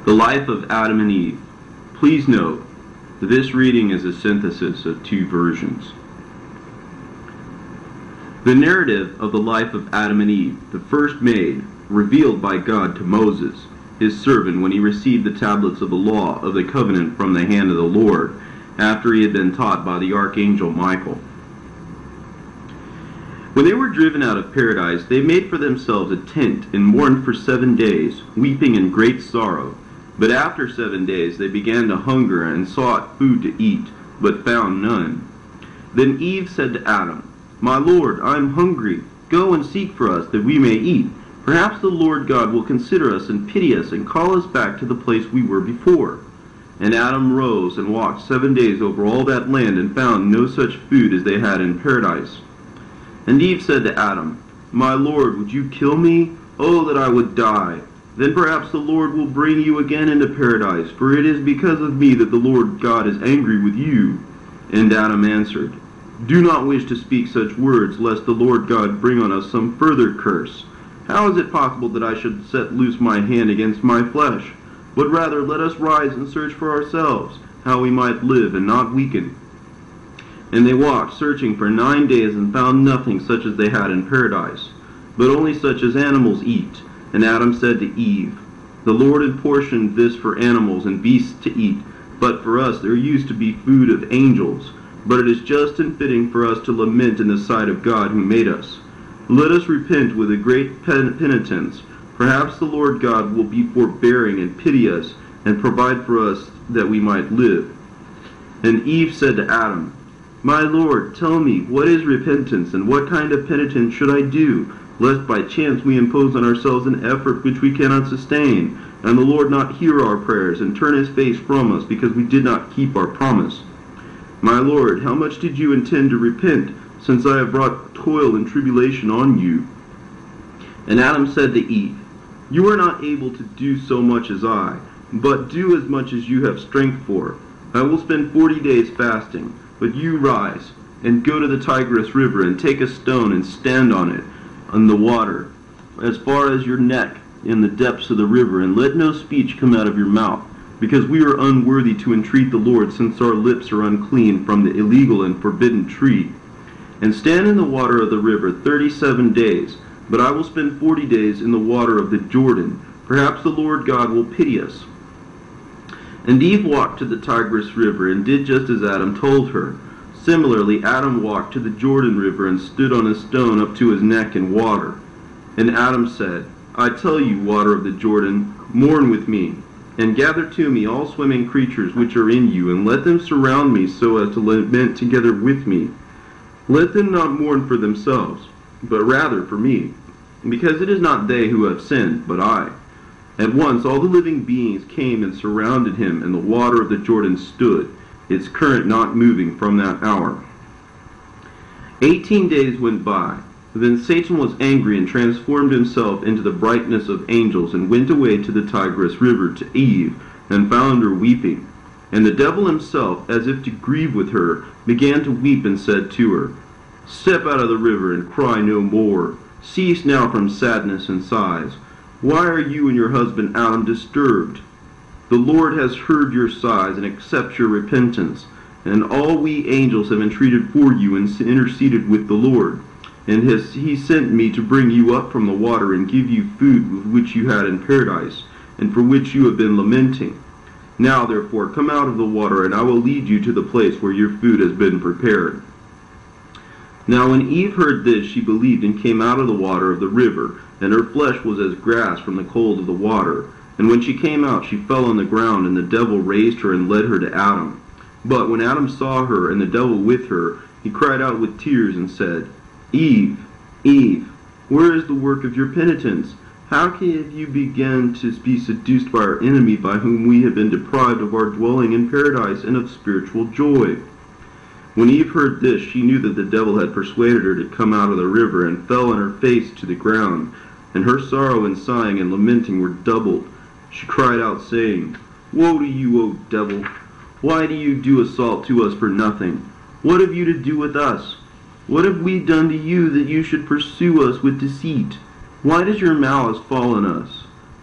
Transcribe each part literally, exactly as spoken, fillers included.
The life of Adam and Eve. Please note that this reading is a synthesis of two versions. The narrative of the life of Adam and Eve, the first made, revealed by God to Moses, his servant, when he received the tablets of the law of the covenant from the hand of the Lord, after he had been taught by the archangel Michael. When they were driven out of paradise, they made for themselves a tent and mourned for seven days, weeping in great sorrow. But after seven days they began to hunger and sought food to eat, but found none. Then Eve said to Adam, "My Lord, I am hungry. Go and seek for us, that we may eat. Perhaps the Lord God will consider us and pity us and call us back to the place we were before." And Adam rose and walked seven days over all that land and found no such food as they had in paradise. And Eve said to Adam, "My Lord, would you kill me? Oh, that I would die! Then perhaps the Lord will bring you again into paradise, for it is because of me that the Lord God is angry with you." And Adam answered, "Do not wish to speak such words, lest the Lord God bring on us some further curse. How is it possible that I should set loose my hand against my flesh? But rather let us rise and search for ourselves, how we might live and not weaken." And they walked, searching for nine days, and found nothing such as they had in paradise, but only such as animals eat. And Adam said to Eve, "The Lord apportioned this for animals and beasts to eat, but for us there used to be food of angels. But it is just and fitting for us to lament in the sight of God who made us. Let us repent with a great penitence. Perhaps the Lord God will be forbearing and pity us, and provide for us that we might live." And Eve said to Adam, "My Lord, tell me, what is repentance, and what kind of penitence should I do, lest by chance we impose on ourselves an effort which we cannot sustain, and the Lord not hear our prayers, and turn his face from us, because we did not keep our promise? My Lord, how much did you intend to repent, since I have brought toil and tribulation on you?" And Adam said to Eve, "You are not able to do so much as I, but do as much as you have strength for. I will spend forty days fasting, but you rise, and go to the Tigris River, and take a stone, and stand on it, on the water, as far as your neck, in the depths of the river, and let no speech come out of your mouth, because we are unworthy to entreat the Lord, since our lips are unclean from the illegal and forbidden tree. And stand in the water of the river thirty-seven days, but I will spend forty days in the water of the Jordan. Perhaps the Lord God will pity us." And Eve walked to the Tigris River, and did just as Adam told her. Similarly, Adam walked to the Jordan River, and stood on a stone up to his neck in water. And Adam said, "I tell you, water of the Jordan, mourn with me, and gather to me all swimming creatures which are in you, and let them surround me, so as to lament together with me. Let them not mourn for themselves, but rather for me, because it is not they who have sinned, but I." At once all the living beings came and surrounded him, and the water of the Jordan stood, its current not moving from that hour. Eighteen days went by. Then Satan was angry and transformed himself into the brightness of angels, and went away to the Tigris River to Eve, and found her weeping. And the devil himself, as if to grieve with her, began to weep, and said to her, "Step out of the river, and cry no more. Cease now from sadness and sighs. Why are you and your husband Adam disturbed? The Lord has heard your sighs, and accepts your repentance. And all we angels have entreated for you, and interceded with the Lord. And has he sent me to bring you up from the water, and give you food with which you had in paradise, and for which you have been lamenting. Now therefore come out of the water, and I will lead you to the place where your food has been prepared." Now when Eve heard this, she believed, and came out of the water of the river, and her flesh was as grass from the cold of the water. And when she came out, she fell on the ground, and the devil raised her and led her to Adam. But when Adam saw her, and the devil with her, he cried out with tears, and said, "Eve, Eve, where is the work of your penitence? How can you begin to be seduced by our enemy, by whom we have been deprived of our dwelling in paradise and of spiritual joy?" When Eve heard this, she knew that the devil had persuaded her to come out of the river, and fell on her face to the ground. And her sorrow and sighing and lamenting were doubled. She cried out, saying, "Woe to you, O devil! Why do you do assault to us for nothing? What have you to do with us? What have we done to you that you should pursue us with deceit? Why does your malice fall on us?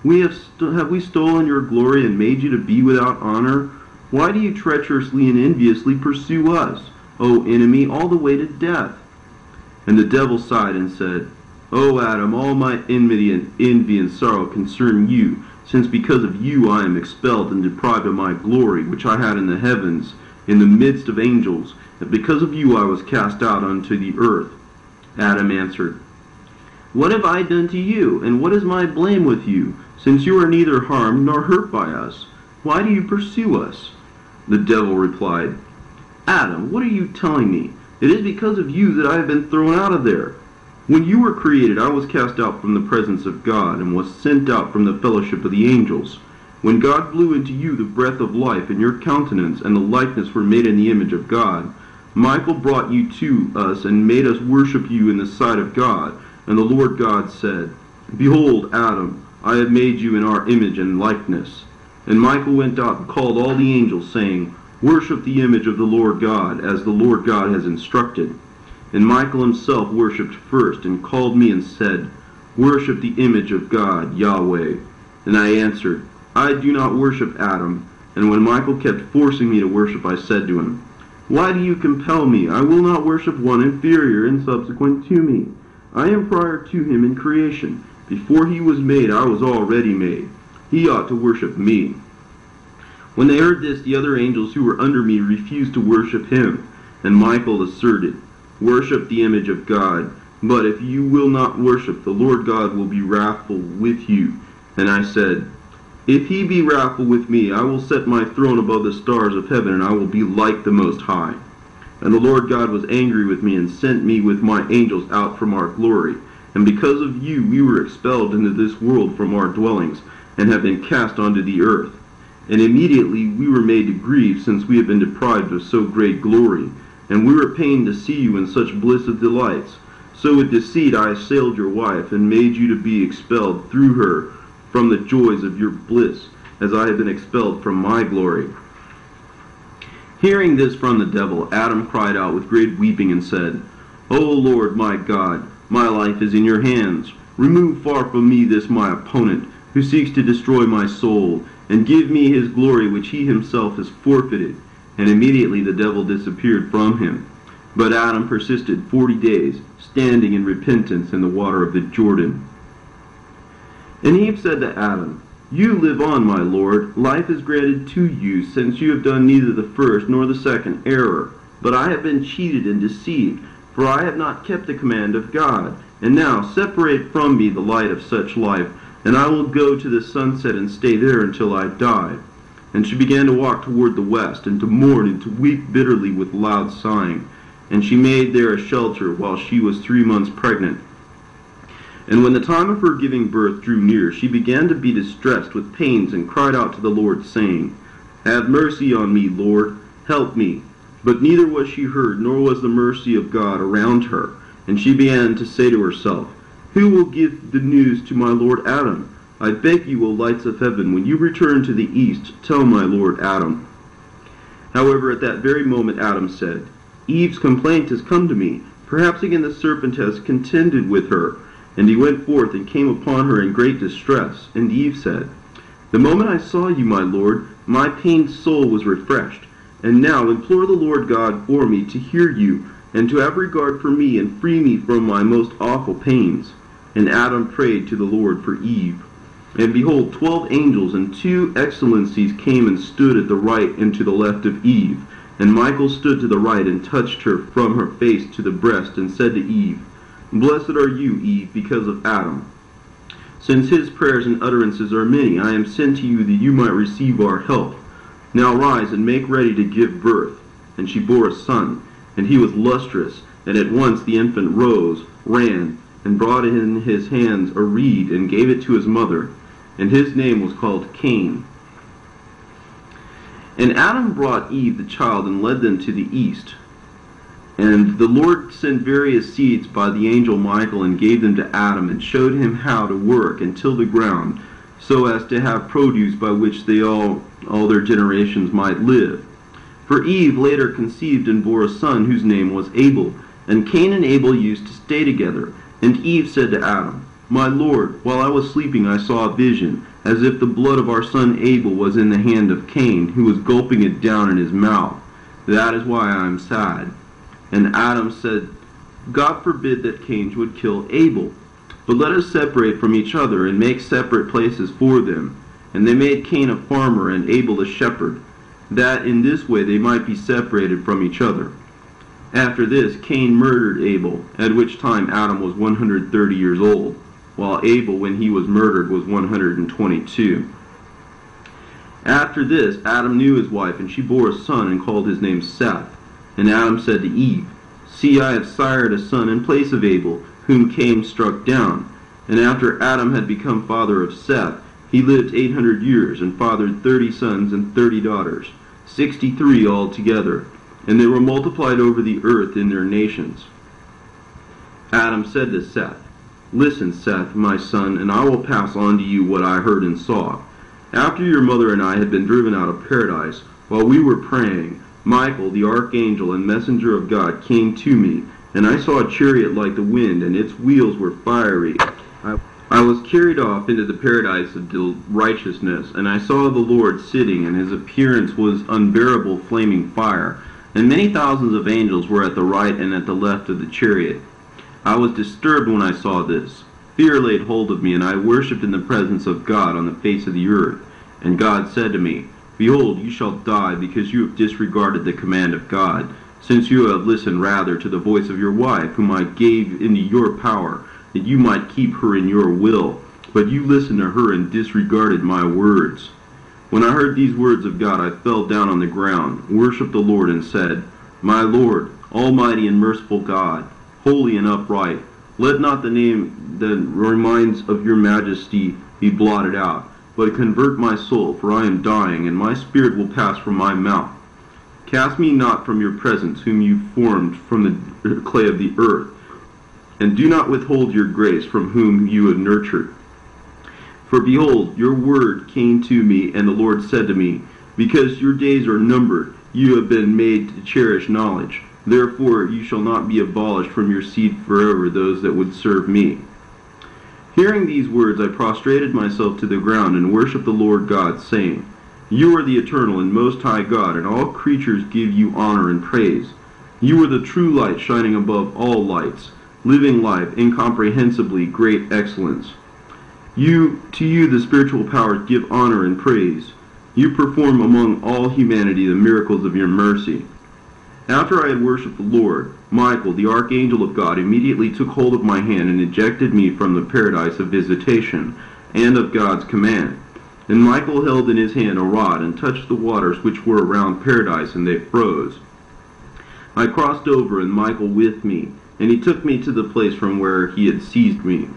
We have, st- have we stolen your glory and made you to be without honor? Why do you treacherously and enviously pursue us, O enemy, all the way to death?" And the devil sighed and said, "O Adam, all my enmity and envy and sorrow concern you, since because of you I am expelled and deprived of my glory, which I had in the heavens, in the midst of angels, and because of you I was cast out unto the earth." Adam answered, "What have I done to you, and what is my blame with you, since you are neither harmed nor hurt by us? Why do you pursue us?" The devil replied, "Adam, what are you telling me? It is because of you that I have been thrown out of there. When you were created, I was cast out from the presence of God, and was sent out from the fellowship of the angels. When God blew into you the breath of life, and your countenance and the likeness were made in the image of God, Michael brought you to us and made us worship you in the sight of God. And the Lord God said, 'Behold, Adam, I have made you in our image and likeness.' And Michael went out and called all the angels, saying, 'Worship the image of the Lord God, as the Lord God has instructed.' And Michael himself worshipped first, and called me and said, 'Worship the image of God, Yahweh.' And I answered, 'I do not worship Adam.' And when Michael kept forcing me to worship, I said to him, 'Why do you compel me? I will not worship one inferior and subsequent to me. I am prior to him in creation. Before he was made, I was already made. He ought to worship me.' When they heard this, the other angels who were under me refused to worship him. And Michael asserted, 'Worship the image of God. But if you will not worship, the Lord God will be wrathful with you.' And I said, 'If he be wrathful with me, I will set my throne above the stars of heaven, and I will be like the Most High.' And the Lord God was angry with me, and sent me with my angels out from our glory. And because of you we were expelled into this world from our dwellings, and have been cast onto the earth. And immediately we were made to grieve, since we have been deprived of so great glory. And we were pained to see you in such bliss of delights. So with deceit I assailed your wife, and made you to be expelled through her from the joys of your bliss, as I have been expelled from my glory." Hearing this from the devil, Adam cried out with great weeping and said, "O Lord my God, my life is in your hands. Remove far from me this my opponent, who seeks to destroy my soul, and give me his glory which he himself has forfeited." And immediately the devil disappeared from him. But Adam persisted forty days, standing in repentance in the water of the Jordan. And Eve said to Adam, "You live on, my Lord. Life is granted to you, since you have done neither the first nor the second error. But I have been cheated and deceived, for I have not kept the command of God. And now separate from me the light of such life, and I will go to the sunset and stay there until I die." And she began to walk toward the west, and to mourn and to weep bitterly with loud sighing. And she made there a shelter while she was three months pregnant. And when the time of her giving birth drew near, she began to be distressed with pains, and cried out to the Lord, saying, "Have mercy on me, Lord, help me." But neither was she heard, nor was the mercy of God around her. And she began to say to herself, "Who will give the news to my Lord Adam? I beg you, O lights of heaven, when you return to the east, tell my Lord Adam." However, at that very moment Adam said, "Eve's complaint has come to me. Perhaps again the serpent has contended with her." And he went forth and came upon her in great distress. And Eve said, "The moment I saw you, my Lord, my pained soul was refreshed. And now implore the Lord God for me to hear you, and to have regard for me, and free me from my most awful pains." And Adam prayed to the Lord for Eve. And behold, twelve angels and two excellencies came and stood at the right and to the left of Eve. And Michael stood to the right and touched her from her face to the breast, and said to Eve, "Blessed are you, Eve, because of Adam. Since his prayers and utterances are many, I am sent to you that you might receive our help. Now rise and make ready to give birth." And she bore a son, and he was lustrous. And at once the infant rose, ran, and brought in his hands a reed, and gave it to his mother. And his name was called Cain. And Adam brought Eve the child, and led them to the east. And the Lord sent various seeds by the angel Michael, and gave them to Adam, and showed him how to work and till the ground, so as to have produce by which they all, all their generations might live. For Eve later conceived and bore a son, whose name was Abel. And Cain and Abel used to stay together. And Eve said to Adam, My Lord, while I was sleeping I saw a vision, as if the blood of our son Abel was in the hand of Cain, who was gulping it down in his mouth. That is why I am sad." And Adam said, "God forbid that Cain should kill Abel. But let us separate from each other and make separate places for them." And they made Cain a farmer and Abel a shepherd, that in this way they might be separated from each other. After this, Cain murdered Abel, at which time Adam was one hundred thirty years old, while Abel, when he was murdered, was one hundred twenty-two. After this, Adam knew his wife, and she bore a son and called his name Seth. And Adam said to Eve, "See, I have sired a son in place of Abel, whom Cain struck down." And after Adam had become father of Seth, he lived eight hundred years, and fathered thirty sons and thirty daughters, sixty-three altogether. And they were multiplied over the earth in their nations. Adam said to Seth, "Listen, Seth, my son, and I will pass on to you what I heard and saw. After your mother and I had been driven out of paradise, while we were praying, Michael, the archangel and messenger of God, came to me, and I saw a chariot like the wind, and its wheels were fiery. I, I was carried off into the paradise of righteousness, and I saw the Lord sitting, and his appearance was unbearable flaming fire, and many thousands of angels were at the right and at the left of the chariot. I was disturbed when I saw this. Fear laid hold of me, and I worshipped in the presence of God on the face of the earth. And God said to me, Behold, you shall die, because you have disregarded the command of God, since you have listened rather to the voice of your wife, whom I gave into your power, that you might keep her in your will. But you listened to her and disregarded my words. When I heard these words of God, I fell down on the ground, worshipped the Lord, and said, My Lord, almighty and merciful God, holy and upright, let not the name that reminds of your majesty be blotted out, but convert my soul, for I am dying, and my spirit will pass from my mouth. Cast me not from your presence, whom you formed from the clay of the earth, and do not withhold your grace from whom you have nurtured. For behold, your word came to me, and the Lord said to me, Because your days are numbered, you have been made to cherish knowledge. Therefore you shall not be abolished from your seed forever, those that would serve me. Hearing these words, I prostrated myself to the ground and worshipped the Lord God, saying, You are the eternal and most high God, and all creatures give you honor and praise. You are the true light shining above all lights, living life, incomprehensibly great excellence. You, to you the spiritual powers give honor and praise. You perform among all humanity the miracles of your mercy. After I had worshipped the Lord, Michael, the archangel of God, immediately took hold of my hand and ejected me from the paradise of visitation and of God's command. And Michael held in his hand a rod and touched the waters which were around paradise, and they froze. I crossed over, and Michael with me, and he took me to the place from where he had seized me.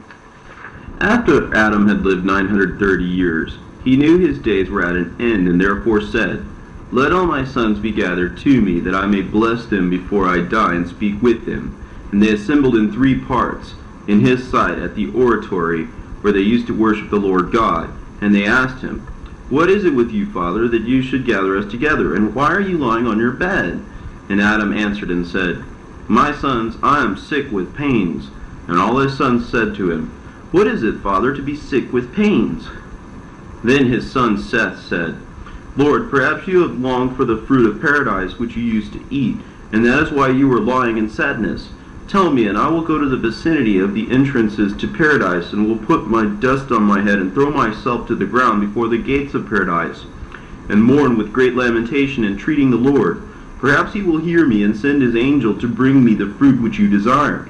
After Adam had lived nine hundred thirty years, he knew his days were at an end, and therefore said, Let all my sons be gathered to me, that I may bless them before I die and speak with them. And they assembled in three parts, in his sight at the oratory, where they used to worship the Lord God. And they asked him, What is it with you, Father, that you should gather us together? And why are you lying on your bed? And Adam answered and said, My sons, I am sick with pains. And all his sons said to him, What is it, Father, to be sick with pains? Then his son Seth said, Lord, perhaps you have longed for the fruit of paradise which you used to eat, and that is why you were lying in sadness. Tell me, and I will go to the vicinity of the entrances to paradise, and will put my dust on my head, and throw myself to the ground before the gates of paradise, and mourn with great lamentation, entreating the Lord. Perhaps he will hear me, and send his angel to bring me the fruit which you desire.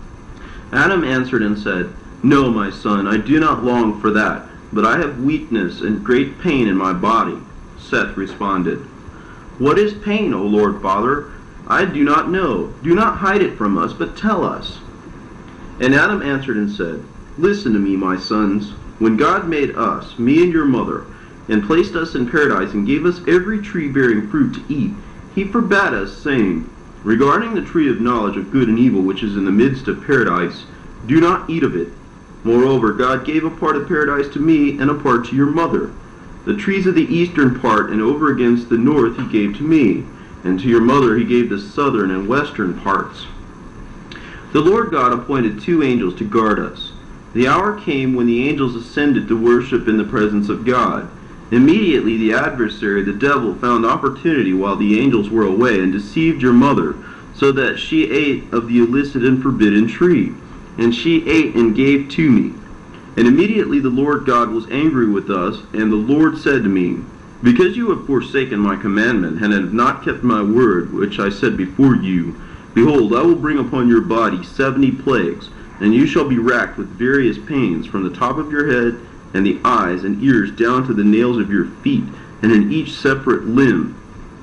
Adam answered and said, No, my son, I do not long for that, but I have weakness and great pain in my body. Seth responded, What is pain, O Lord Father? I do not know. Do not hide it from us, but tell us. And Adam answered and said, Listen to me, my sons. When God made us, me and your mother, and placed us in paradise, and gave us every tree bearing fruit to eat, he forbade us, saying, Regarding the tree of knowledge of good and evil, which is in the midst of paradise, do not eat of it. Moreover, God gave a part of paradise to me, and a part to your mother. The trees of the eastern part and over against the north he gave to me, and to your mother he gave the southern and western parts. The Lord God appointed two angels to guard us. The hour came when the angels ascended to worship in the presence of God. Immediately the adversary, the devil, found opportunity while the angels were away and deceived your mother, so that she ate of the illicit and forbidden tree. And she ate and gave to me. And immediately the Lord God was angry with us, and the Lord said to me, Because you have forsaken my commandment, and have not kept my word, which I said before you, behold, I will bring upon your body seventy plagues, and you shall be racked with various pains from the top of your head and the eyes and ears down to the nails of your feet, and in each separate limb.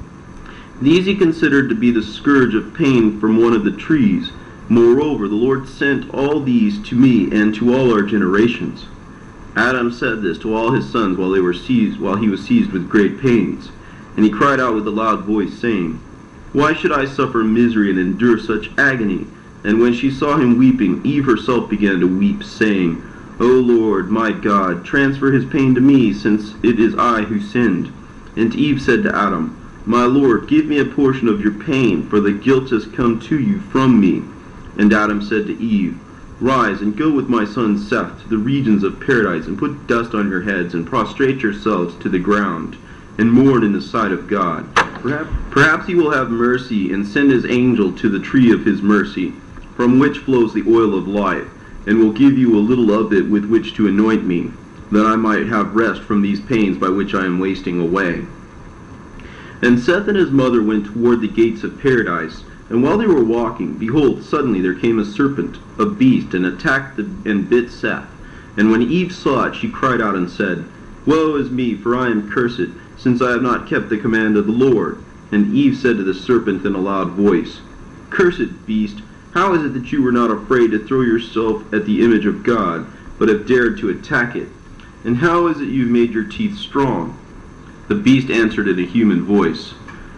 These he considered to be the scourge of pain from one of the trees. Moreover, the Lord sent all these to me and to all our generations. Adam said this to all his sons while they were seized, while he was seized with great pains. And he cried out with a loud voice, saying, Why should I suffer misery and endure such agony? And when she saw him weeping, Eve herself began to weep, saying, O Lord, my God, transfer his pain to me, since it is I who sinned. And Eve said to Adam, My Lord, give me a portion of your pain, for the guilt has come to you from me. And Adam said to Eve, Rise and go with my son Seth to the regions of paradise, and put dust on your heads, and prostrate yourselves to the ground, and mourn in the sight of God. Perhaps, perhaps he will have mercy, and send his angel to the tree of his mercy, from which flows the oil of life, and will give you a little of it with which to anoint me, that I might have rest from these pains by which I am wasting away. And Seth and his mother went toward the gates of paradise, and while they were walking, behold, suddenly there came a serpent, a beast, and attacked the, and bit Seth. And when Eve saw it, she cried out and said, Woe is me, for I am cursed, since I have not kept the command of the Lord. And Eve said to the serpent in a loud voice, Cursed beast, how is it that you were not afraid to throw yourself at the image of God, but have dared to attack it? And how is it you have made your teeth strong? The beast answered in a human voice,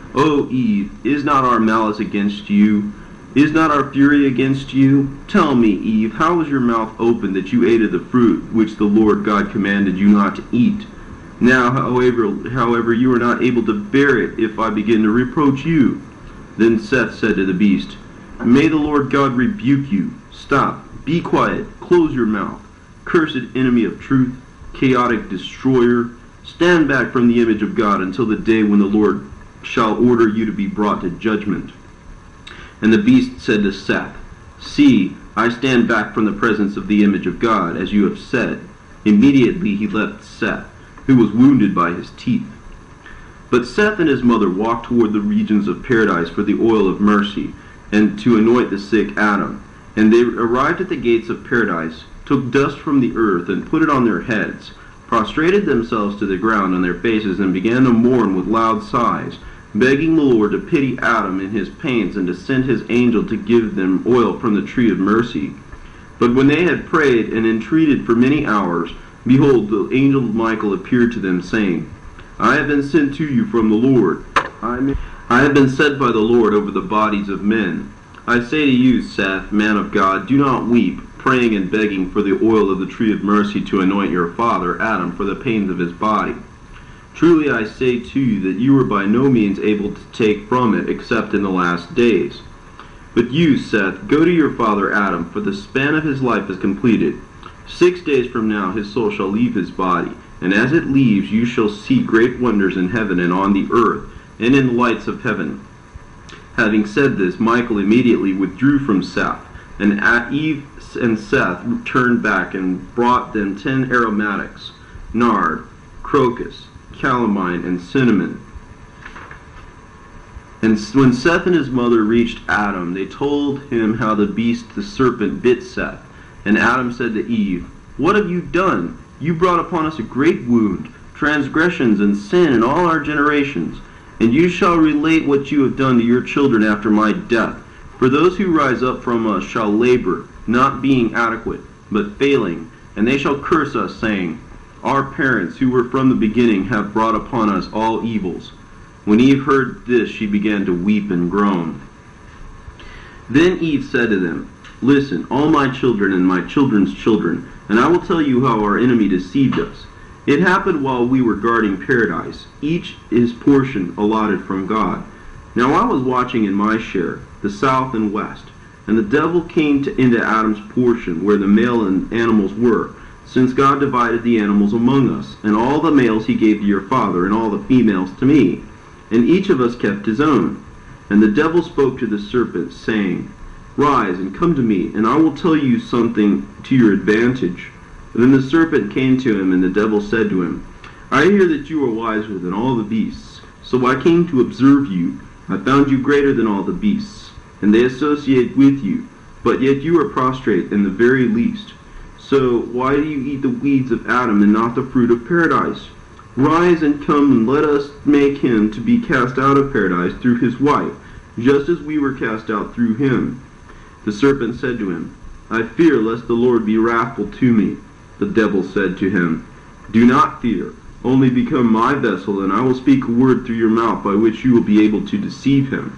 O Eve, is not our malice against you? Is not our fury against you? Tell me, Eve, how was your mouth opened that you ate of the fruit which the Lord God commanded you not to eat? Now, however, however, you are not able to bear it if I begin to reproach you. Then Seth said to the beast, May the Lord God rebuke you. Stop, be quiet, close your mouth. Cursed enemy of truth, chaotic destroyer, stand back from the image of God until the day when the Lord shall order you to be brought to judgment. And the beast said to Seth, See, I stand back from the presence of the image of God, as you have said. Immediately he left Seth, who was wounded by his teeth. But Seth and his mother walked toward the regions of paradise for the oil of mercy, and to anoint the sick Adam. And they arrived at the gates of paradise, took dust from the earth, and put it on their heads, prostrated themselves to the ground on their faces, and began to mourn with loud sighs, begging the Lord to pity Adam in his pains, and to send his angel to give them oil from the tree of mercy. But when they had prayed and entreated for many hours, behold, the angel Michael appeared to them, saying, I have been sent to you from the Lord. I, may, I have been set by the Lord over the bodies of men. I say to you, Seth, man of God, do not weep, praying and begging for the oil of the tree of mercy to anoint your father Adam for the pains of his body. Truly I say to you that you are by no means able to take from it except in the last days. But you, Seth, go to your father Adam, for the span of his life is completed. Six days from now his soul shall leave his body, and as it leaves you shall see great wonders in heaven and on the earth, and in the lights of heaven. Having said this, Michael immediately withdrew from Seth, and Eve and Seth turned back and brought them ten aromatics, nard, crocus, calamine, and cinnamon. And when Seth and his mother reached Adam, they told him how the beast, the serpent, bit Seth. And Adam said to Eve, What have you done? You brought upon us a great wound, transgressions and sin in all our generations. And you shall relate what you have done to your children after my death. For those who rise up from us shall labor, not being adequate, but failing. And they shall curse us, saying, Our parents, who were from the beginning, have brought upon us all evils. When Eve heard this, she began to weep and groan. Then Eve said to them, Listen, all my children and my children's children, and I will tell you how our enemy deceived us. It happened while we were guarding paradise, each his portion allotted from God. Now I was watching in my share, the south and west, And the devil came to, into Adam's portion, where the male and animals were, since God divided the animals among us, and all the males he gave to your father, and all the females to me. And each of us kept his own. And the devil spoke to the serpent, saying, Rise and come to me, and I will tell you something to your advantage. And then the serpent came to him, and the devil said to him, I hear that you are wiser than all the beasts, so I came to observe you. I found you greater than all the beasts, and they associate with you, but yet you are prostrate in the very least. So why do you eat the weeds of Adam and not the fruit of paradise? Rise and come and let us make him to be cast out of paradise through his wife, just as we were cast out through him. The serpent said to him, I fear lest the Lord be wrathful to me. The devil said to him, Do not fear, only become my vessel, and I will speak a word through your mouth by which you will be able to deceive him.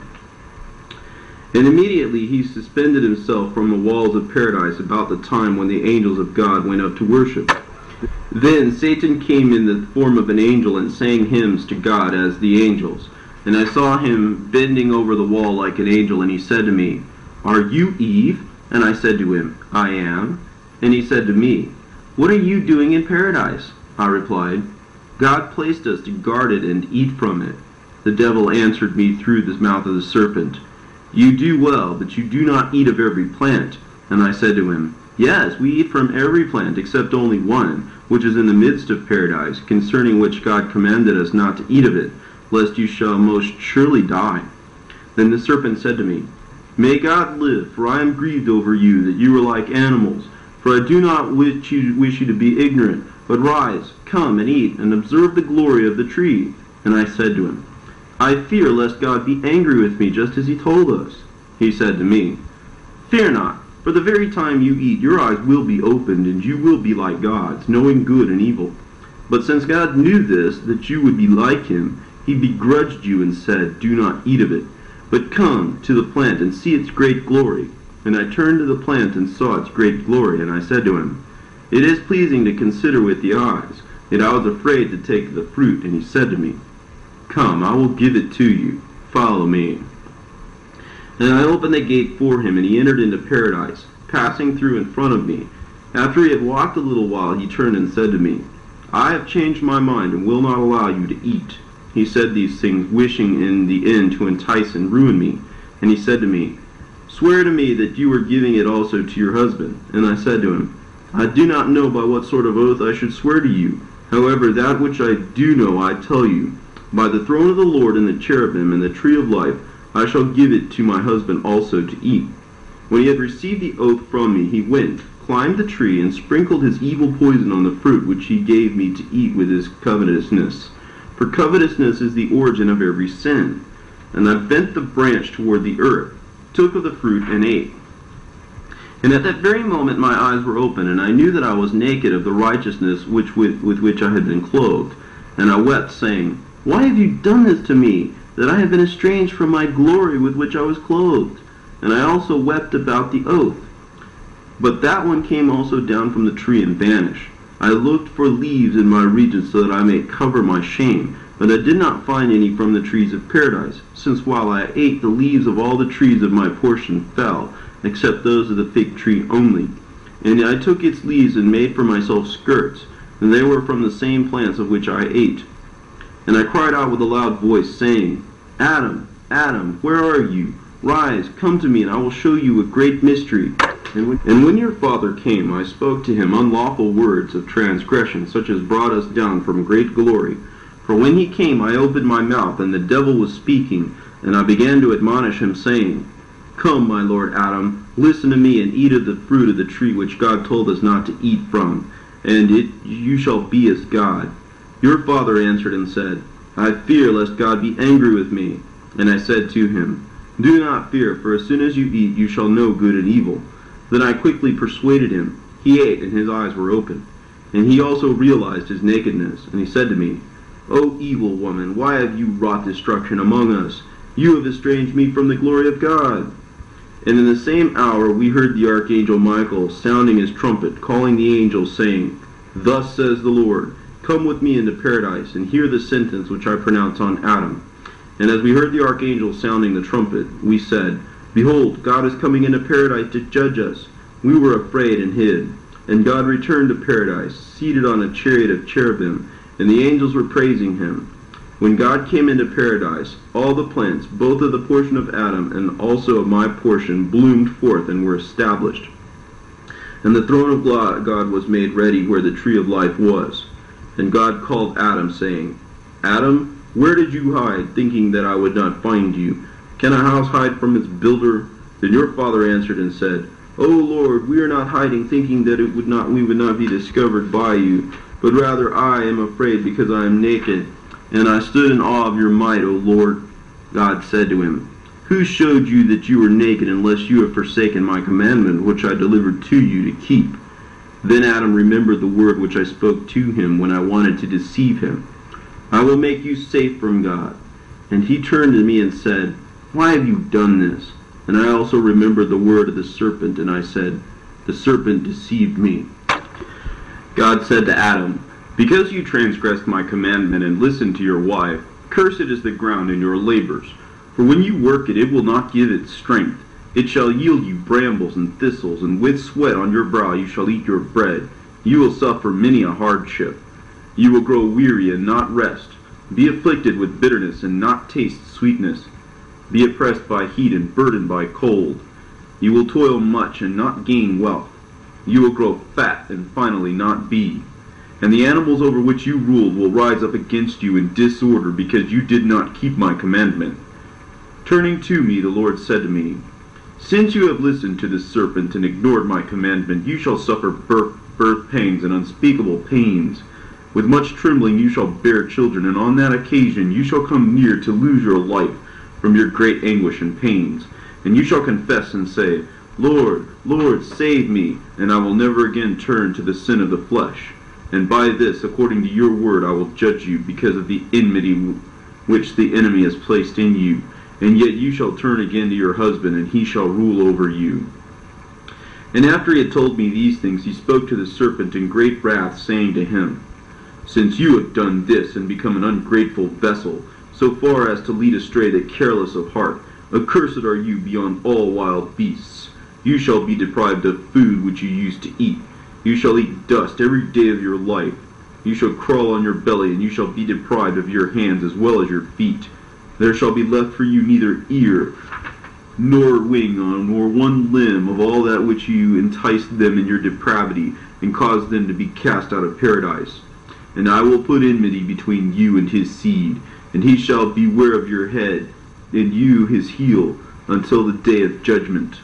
And immediately he suspended himself from the walls of paradise about the time when the angels of God went up to worship. Then Satan came in the form of an angel and sang hymns to God as the angels. And I saw him bending over the wall like an angel, and he said to me, Are you Eve? And I said to him, I am. And he said to me, What are you doing in paradise? I replied, God placed us to guard it and eat from it. The devil answered me through the mouth of the serpent, You do well, but you do not eat of every plant. And I said to him, Yes, we eat from every plant except only one, which is in the midst of paradise, concerning which God commanded us not to eat of it, lest you shall most surely die. Then the serpent said to me, May God live, for I am grieved over you, that you are like animals. For I do not wish you, wish you to be ignorant, but rise, come and eat, and observe the glory of the tree. And I said to him, I fear lest God be angry with me, just as he told us. He said to me, Fear not, for the very time you eat, your eyes will be opened, and you will be like gods, knowing good and evil. But since God knew this, that you would be like him, he begrudged you and said, Do not eat of it. But come to the plant and see its great glory. And I turned to the plant and saw its great glory, and I said to him, It is pleasing to consider with the eyes. Yet I was afraid to take the fruit, and he said to me, Come, I will give it to you. Follow me. And I opened the gate for him, and he entered into paradise, passing through in front of me. After he had walked a little while, he turned and said to me, I have changed my mind, and will not allow you to eat. He said these things, wishing in the end to entice and ruin me. And he said to me, Swear to me that you are giving it also to your husband. And I said to him, I do not know by what sort of oath I should swear to you. However, that which I do know I tell you. By the throne of the Lord and the cherubim and the tree of life, I shall give it to my husband also to eat. When he had received the oath from me, he went, climbed the tree, and sprinkled his evil poison on the fruit which he gave me to eat with his covetousness. For covetousness is the origin of every sin. And I bent the branch toward the earth, took of the fruit, and ate. And at that very moment my eyes were open, and I knew that I was naked of the righteousness which with, with which I had been clothed. And I wept, saying, Why have you done this to me, that I have been estranged from my glory with which I was clothed? And I also wept about the oath. But that one came also down from the tree and vanished. I looked for leaves in my region so that I may cover my shame, but I did not find any from the trees of paradise, since while I ate, the leaves of all the trees of my portion fell, except those of the fig tree only. And I took its leaves and made for myself skirts, and they were from the same plants of which I ate. And I cried out with a loud voice, saying, Adam, Adam, where are you? Rise, come to me, and I will show you a great mystery. And when, and when your father came, I spoke to him unlawful words of transgression, such as brought us down from great glory. For when he came, I opened my mouth, and the devil was speaking, and I began to admonish him, saying, Come, my lord Adam, listen to me, and eat of the fruit of the tree which God told us not to eat from, and it you shall be as God. Your father answered and said, I fear lest God be angry with me. And I said to him, Do not fear, for as soon as you eat, you shall know good and evil. Then I quickly persuaded him. He ate, and his eyes were opened. And he also realized his nakedness. And he said to me, O evil woman, why have you wrought destruction among us? You have estranged me from the glory of God. And in the same hour we heard the archangel Michael sounding his trumpet, calling the angels, saying, Thus says the Lord, Come with me into paradise, and hear the sentence which I pronounce on Adam. And as we heard the archangel sounding the trumpet, we said, Behold, God is coming into paradise to judge us. We were afraid and hid. And God returned to paradise, seated on a chariot of cherubim, and the angels were praising him. When God came into paradise, all the plants, both of the portion of Adam and also of my portion, bloomed forth and were established. And the throne of God was made ready where the tree of life was. And God called Adam, saying, Adam, where did you hide, thinking that I would not find you? Can a house hide from its builder? Then your father answered and said, O Lord, we are not hiding, thinking that it would not we would not be discovered by you, but rather I am afraid because I am naked, and I stood in awe of your might, O Lord. God said to him, Who showed you that you were naked, unless you have forsaken my commandment, which I delivered to you to keep? Then Adam remembered the word which I spoke to him when I wanted to deceive him. I will make you safe from God. And he turned to me and said, Why have you done this? And I also remembered the word of the serpent, and I said, The serpent deceived me. God said to Adam, Because you transgressed my commandment and listened to your wife, cursed is the ground in your labors. For when you work it, it will not give its strength. It shall yield you brambles and thistles, and with sweat on your brow you shall eat your bread. You will suffer many a hardship. You will grow weary and not rest. Be afflicted with bitterness and not taste sweetness. Be oppressed by heat and burdened by cold. You will toil much and not gain wealth. You will grow fat and finally not be. And the animals over which you ruled will rise up against you in disorder because you did not keep my commandment. Turning to me, the Lord said to me, Since you have listened to the serpent and ignored my commandment, you shall suffer birth, birth pangs and unspeakable pains. With much trembling you shall bear children, and on that occasion you shall come near to lose your life from your great anguish and pains. And you shall confess and say, Lord, Lord, save me, and I will never again turn to the sin of the flesh. And by this, according to your word, I will judge you, because of the enmity which the enemy has placed in you. And yet you shall turn again to your husband, and he shall rule over you. And after he had told me these things, he spoke to the serpent in great wrath, saying to him, Since you have done this, and become an ungrateful vessel, so far as to lead astray the careless of heart, accursed are you beyond all wild beasts. You shall be deprived of food which you used to eat. You shall eat dust every day of your life. You shall crawl on your belly, and you shall be deprived of your hands as well as your feet. There shall be left for you neither ear, nor wing, nor one limb of all that which you enticed them in your depravity, and caused them to be cast out of paradise. And I will put enmity between you and his seed, and he shall beware of your head, and you his heel, until the day of judgment.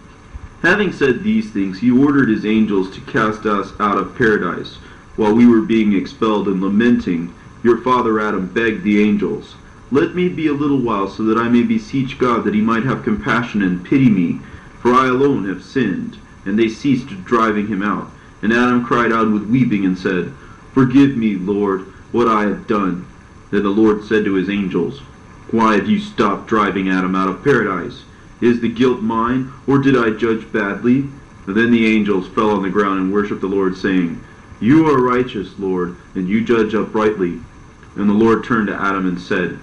Having said these things, he ordered his angels to cast us out of paradise. While we were being expelled and lamenting, your father Adam begged the angels, Let me be a little while, so that I may beseech God that he might have compassion and pity me, for I alone have sinned. And they ceased driving him out. And Adam cried out with weeping and said, Forgive me, Lord, what I have done. Then the Lord said to his angels, Why have you stopped driving Adam out of paradise? Is the guilt mine, or did I judge badly? And then the angels fell on the ground and worshipped the Lord, saying, You are righteous, Lord, and you judge uprightly. And the Lord turned to Adam and said,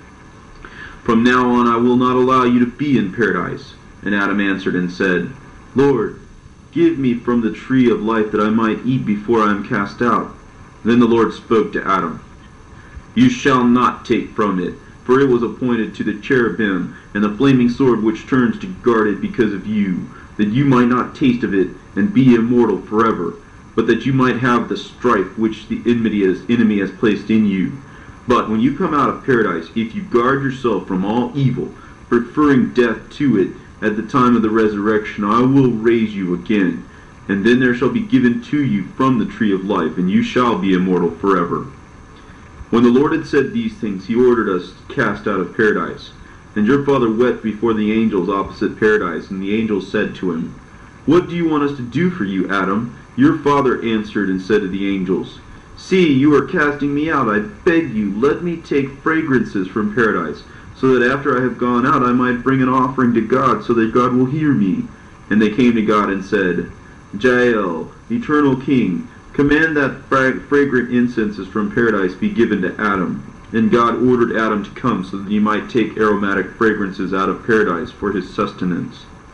From now on I will not allow you to be in paradise. And Adam answered and said, Lord, give me from the tree of life that I might eat before I am cast out. Then the Lord spoke to Adam, You shall not take from it, for it was appointed to the cherubim, and the flaming sword which turns to guard it because of you, that you might not taste of it and be immortal forever, but that you might have the strife which the enmity has, enemy has placed in you. But when you come out of paradise, if you guard yourself from all evil, preferring death to it at the time of the resurrection, I will raise you again, and then there shall be given to you from the tree of life, and you shall be immortal forever. When the Lord had said these things, he ordered us cast out of paradise. And your father wept before the angels opposite paradise, and the angels said to him, What do you want us to do for you, Adam? Your father answered and said to the angels, See, you are casting me out. I beg you, let me take fragrances from paradise, so that after I have gone out I might bring an offering to God, so that God will hear me. And they came to God and said, Jael, eternal king, command that fragrant incenses from paradise be given to Adam. And God ordered Adam to come so that he might take aromatic fragrances out of paradise for his sustenance.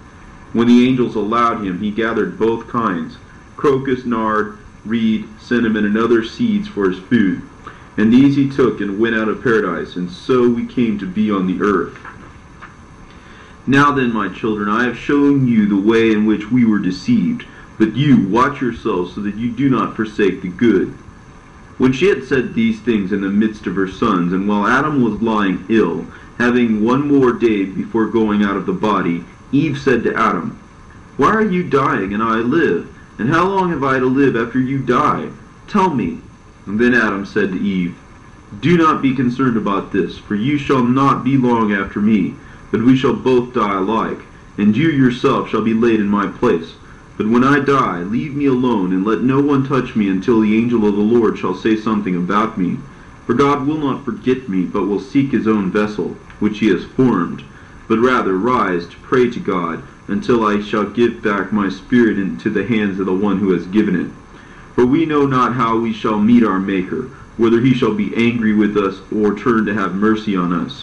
When the angels allowed him, he gathered both kinds, crocus, nard, reed, cinnamon, and other seeds for his food. And these he took and went out of paradise, and so we came to be on the earth. Now then, my children, I have shown you the way in which we were deceived, but you watch yourselves so that you do not forsake the good. When she had said these things in the midst of her sons, and while Adam was lying ill, having one more day before going out of the body, Eve said to Adam, "Why are you dying, and I live? And how long have I to live after you die? Tell me." And then Adam said to Eve, "Do not be concerned about this, for you shall not be long after me, but we shall both die alike, and you yourself shall be laid in my place. But when I die, leave me alone, and let no one touch me until the angel of the Lord shall say something about me. For God will not forget me, but will seek his own vessel, which he has formed, but rather rise to pray to God, until I shall give back my spirit into the hands of the one who has given it. For we know not how we shall meet our Maker, whether he shall be angry with us, or turn to have mercy on us."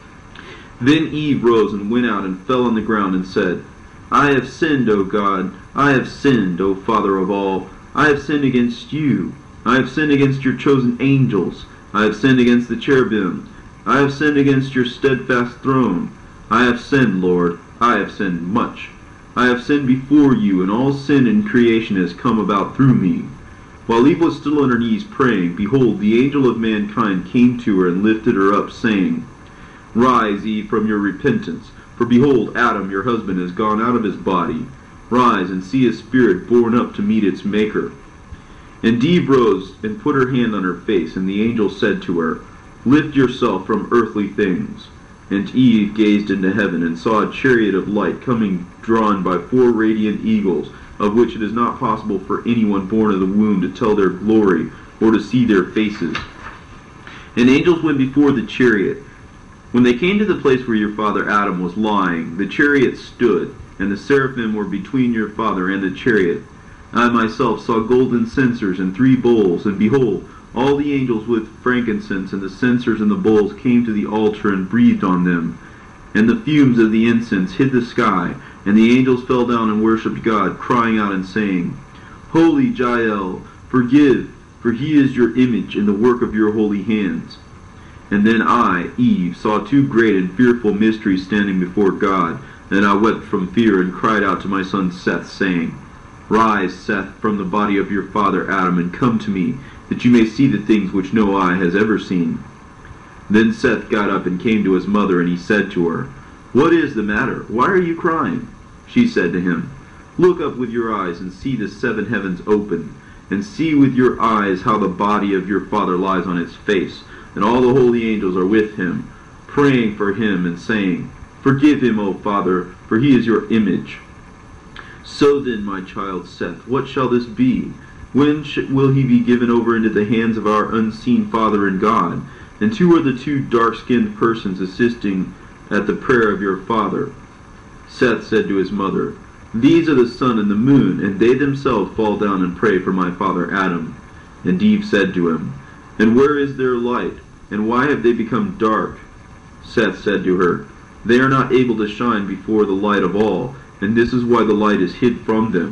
Then Eve rose and went out and fell on the ground and said, "I have sinned, O God, I have sinned, O Father of all. I have sinned against you. I have sinned against your chosen angels. I have sinned against the cherubim. I have sinned against your steadfast throne. I have sinned, Lord, I have sinned much. I have sinned before you, and all sin in creation has come about through me." While Eve was still on her knees praying, behold, the angel of mankind came to her and lifted her up, saying, "Rise, Eve, from your repentance, for behold, Adam, your husband, has gone out of his body. Rise, and see his spirit borne up to meet its Maker." And Eve rose and put her hand on her face, and the angel said to her, "Lift yourself from earthly things." And Eve gazed into heaven, and saw a chariot of light coming, drawn by four radiant eagles, of which it is not possible for anyone born of the womb to tell their glory, or to see their faces. And angels went before the chariot. When they came to the place where your father Adam was lying, the chariot stood, and the seraphim were between your father and the chariot. I myself saw golden censers and three bowls, and behold, all the angels with frankincense and the censers and the bowls came to the altar and breathed on them. And the fumes of the incense hid the sky, and the angels fell down and worshipped God, crying out and saying, "Holy Jael, forgive, for he is your image in the work of your holy hands." And then I, Eve, saw two great and fearful mysteries standing before God, and I wept from fear and cried out to my son Seth, saying, "Rise, Seth, from the body of your father Adam, and come to me, that you may see the things which no eye has ever seen." Then Seth got up and came to his mother, and he said to her, "What is the matter? Why are you crying?" She said to him, "Look up with your eyes and see the seven heavens open, and see with your eyes how the body of your father lies on its face, and all the holy angels are with him, praying for him and saying, 'Forgive him, O Father, for he is your image.' So then, my child Seth, what shall this be? When sh- will he be given over into the hands of our unseen Father and God? And who are the two dark-skinned persons assisting at the prayer of your father?" Seth said to his mother, "These are the sun and the moon, and they themselves fall down and pray for my father Adam." And Eve said to him, "And where is their light? And why have they become dark?" Seth said to her, "They are not able to shine before the light of all, and this is why the light is hid from them."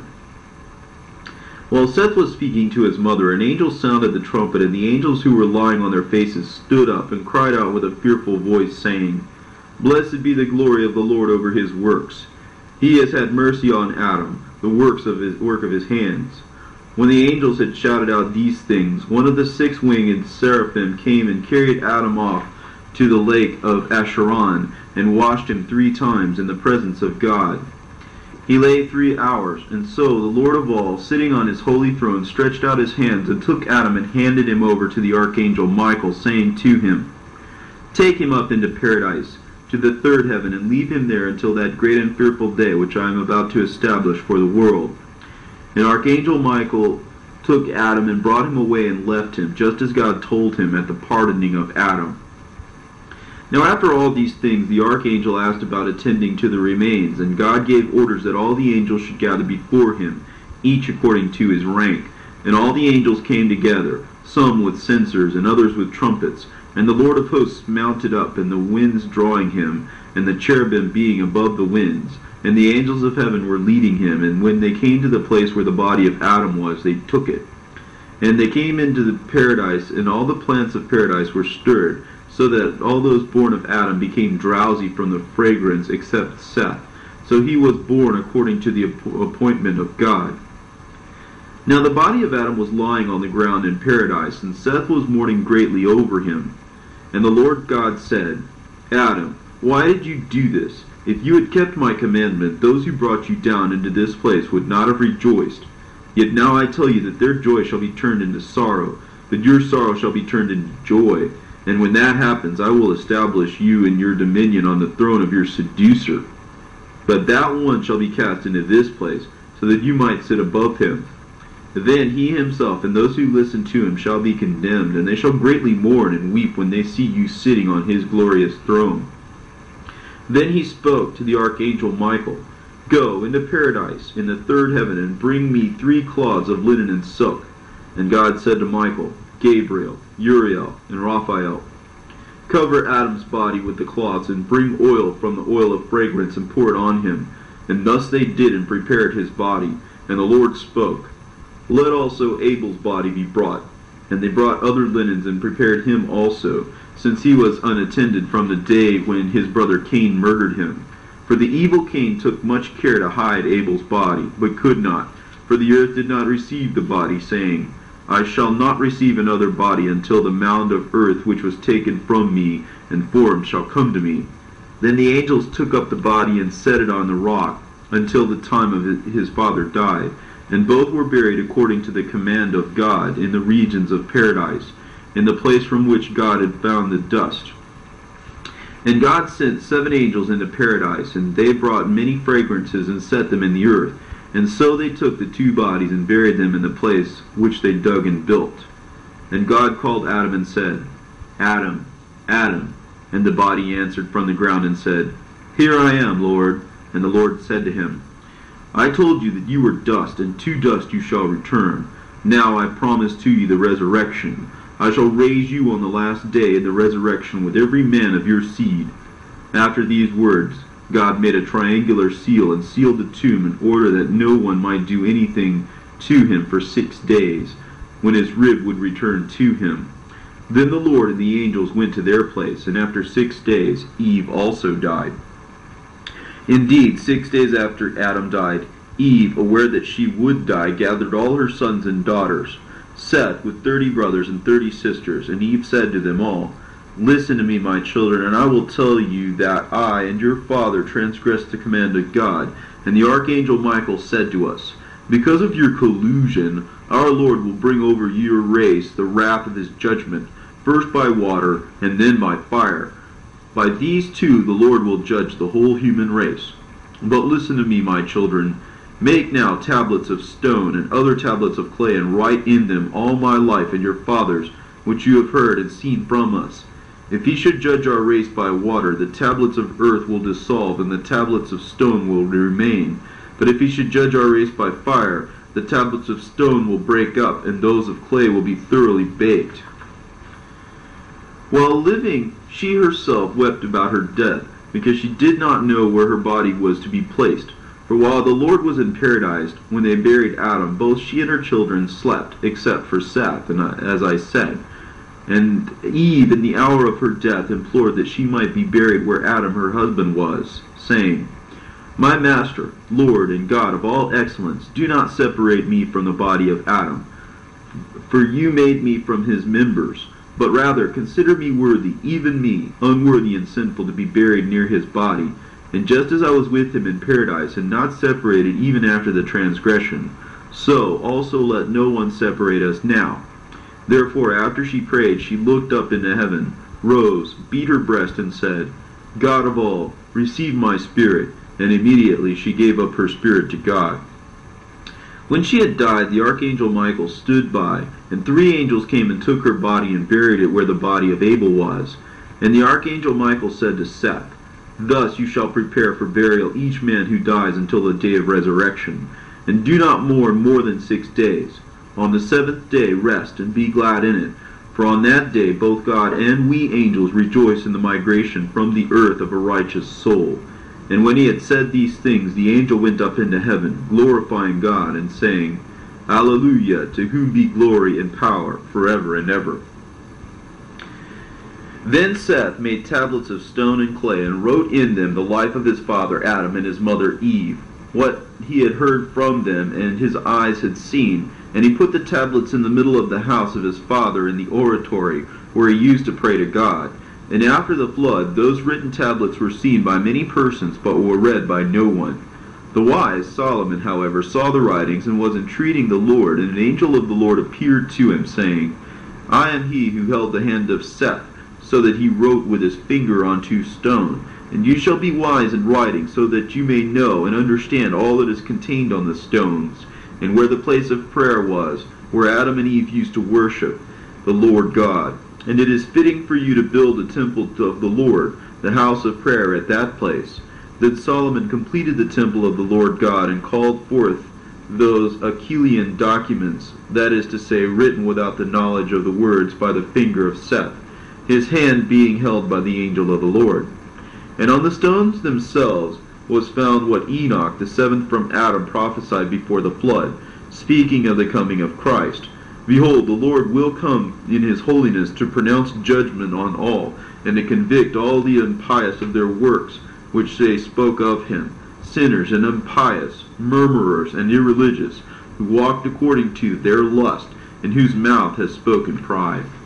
While Seth was speaking to his mother, an angel sounded the trumpet, and the angels who were lying on their faces stood up and cried out with a fearful voice, saying, "Blessed be the glory of the Lord over his works. He has had mercy on Adam, the works of his work of his hands." When the angels had shouted out these things, one of the six-winged seraphim came and carried Adam off to the lake of Asheron, and washed him three times in the presence of God. He lay three hours, and so the Lord of all, sitting on his holy throne, stretched out his hands and took Adam and handed him over to the archangel Michael, saying to him, "Take him up into paradise, to the third heaven, and leave him there until that great and fearful day which I am about to establish for the world." And Archangel Michael took Adam and brought him away and left him, just as God told him at the pardoning of Adam. Now after all these things, the archangel asked about attending to the remains, and God gave orders that all the angels should gather before him, each according to his rank. And all the angels came together, some with censers and others with trumpets, And the Lord of hosts mounted up, and the winds drawing him, and the cherubim being above the winds. And the angels of heaven were leading him, and when they came to the place where the body of Adam was, they took it. And they came into the paradise, and all the plants of paradise were stirred, so that all those born of Adam became drowsy from the fragrance, except Seth. So he was born according to the appointment of God. Now the body of Adam was lying on the ground in paradise, and Seth was mourning greatly over him. And the Lord God said, Adam, why did you do this? If you had kept my commandment, those who brought you down into this place would not have rejoiced. Yet now I tell you that their joy shall be turned into sorrow, but your sorrow shall be turned into joy. And when that happens, I will establish you in your dominion on the throne of your seducer. But that one shall be cast into this place, so that you might sit above him. Then he himself and those who listen to him shall be condemned, and they shall greatly mourn and weep when they see you sitting on his glorious throne. Then he spoke to the archangel Michael, Go into paradise in the third heaven, and bring me three cloths of linen and silk. And God said to Michael, Gabriel, Uriel, and Raphael, Cover Adam's body with the cloths, and bring oil from the oil of fragrance, and pour it on him. And thus they did, and prepared his body. And the Lord spoke, Let also Abel's body be brought. And they brought other linens, and prepared him also, since he was unattended from the day when his brother Cain murdered him. For the evil Cain took much care to hide Abel's body, but could not, for the earth did not receive the body, saying, I shall not receive another body until the mound of earth which was taken from me and formed shall come to me. Then the angels took up the body and set it on the rock, until the time of his father died. And both were buried according to the command of God in the regions of paradise, in the place from which God had found the dust. And God sent seven angels into paradise, and they brought many fragrances and set them in the earth. And so they took the two bodies and buried them in the place which they dug and built. And God called Adam and said, Adam, Adam. And the body answered from the ground and said, Here I am, Lord. And the Lord said to him, I told you that you were dust, and to dust you shall return. Now I promise to you the resurrection. I shall raise you on the last day in the resurrection with every man of your seed. After these words, God made a triangular seal and sealed the tomb in order that no one might do anything to him for six days, when his rib would return to him. Then the Lord and the angels went to their place, and after six days Eve also died. Indeed, six days after Adam died, Eve, aware that she would die, gathered all her sons and daughters, Seth with thirty brothers and thirty sisters, and Eve said to them all, Listen to me, my children, and I will tell you that I and your father transgressed the command of God. And the archangel Michael said to us, Because of your collusion, our Lord will bring over your race the wrath of his judgment, first by water and then by fire. By these two the Lord will judge the whole human race. But listen to me, my children. Make now tablets of stone and other tablets of clay, and write in them all my life and your father's, which you have heard and seen from us. If he should judge our race by water, the tablets of earth will dissolve, and the tablets of stone will remain. But if he should judge our race by fire, the tablets of stone will break up, and those of clay will be thoroughly baked. While living, she herself wept about her death, because she did not know where her body was to be placed. For while the Lord was in paradise, when they buried Adam, both she and her children slept, except for Seth, and I, as I said. And Eve, in the hour of her death, implored that she might be buried where Adam her husband was, saying, My Master, Lord, and God of all excellence, do not separate me from the body of Adam, for you made me from his members, but rather consider me worthy, even me, unworthy and sinful, to be buried near his body. And just as I was with him in paradise, and not separated even after the transgression, so also let no one separate us now. Therefore, after she prayed, she looked up into heaven, rose, beat her breast, and said, God of all, receive my spirit. And immediately she gave up her spirit to God. When she had died, the archangel Michael stood by, and three angels came and took her body and buried it where the body of Abel was. And the archangel Michael said to Seth, Thus you shall prepare for burial each man who dies until the day of resurrection. And do not mourn more than six days. On the seventh day rest and be glad in it, For on that day both God and we angels rejoice in the migration from the earth of a righteous soul. And when he had said these things, the angel went up into heaven, glorifying God, and saying, Alleluia, to whom be glory and power forever and ever. Then Seth made tablets of stone and clay, and wrote in them the life of his father Adam and his mother Eve, what he had heard from them and his eyes had seen. And he put the tablets in the middle of the house of his father in the oratory, where he used to pray to God. And after the flood, those written tablets were seen by many persons, but were read by no one. The wise Solomon, however, saw the writings, and was entreating the Lord, and an angel of the Lord appeared to him, saying, I am he who held the hand of Seth, so that he wrote with his finger on two stone. And you shall be wise in writing, so that you may know and understand all that is contained on the stones, and where the place of prayer was, where Adam and Eve used to worship the Lord God. And it is fitting for you to build a temple of the Lord, the house of prayer, at that place. Then Solomon completed the temple of the Lord God, and called forth those Achillean documents, that is to say, written without the knowledge of the words by the finger of Seth, his hand being held by the angel of the Lord. And on the stones themselves was found what Enoch, the seventh from Adam, prophesied before the flood, speaking of the coming of Christ. Behold, the Lord will come in his holiness to pronounce judgment on all, and to convict all the impious of their works which they spoke of him, sinners and impious, murmurers and irreligious, who walked according to their lust, and whose mouth has spoken pride.